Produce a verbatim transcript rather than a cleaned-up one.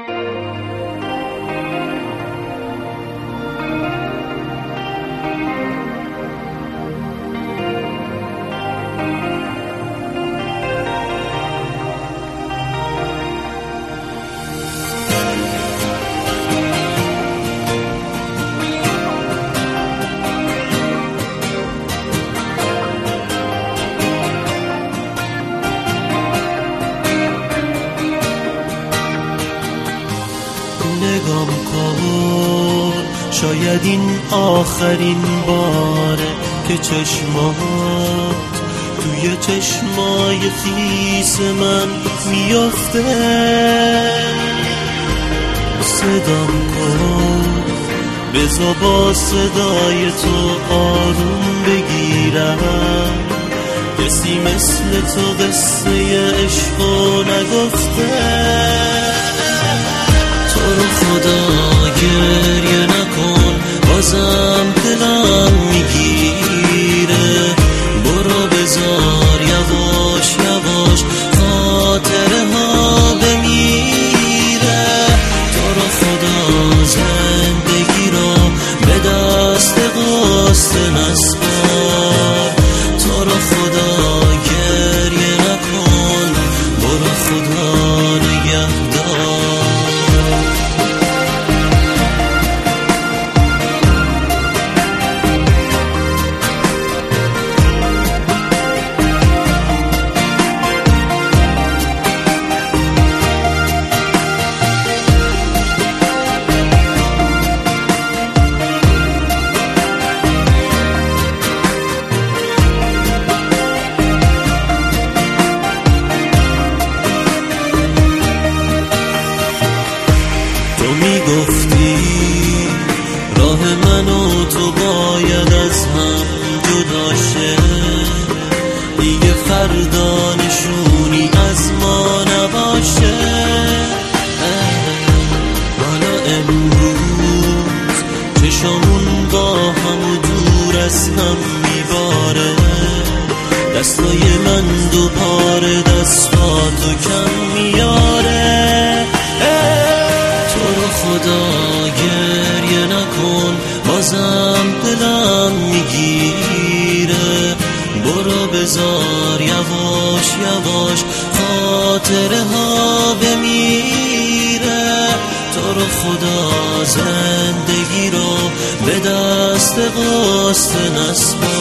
نگام کن، شاید این آخرین باره که چشمات توی چشمای خیس من میافته. صدام کن، بذار با صدای تو آروم بگیرم. کسی مثل تو قصه عشقو نگفته. تو رو خدا گریه نکن، بازم دلم میگیره. برو بذار یواش یواش خاطره ها بمیره. تو رو خدا زندگی رو به دست قصه نسپار. تو رو خدا گریه نکن، برو خدا نگهدار. تو میگفتی راه من و تو باید از هم جدا شه. دیگه فردا نشونی از ما نباشه. حالا امروز چشامون با هم و دور از هم میباره. دستای من دوباره دستاتو کم میاره. خدا گریه نکن، بازم دلم میگیره. برو بذار یواش یواش خاطره ها بمیره. تو رو خدا زندگی رو به دست قصه نسپار.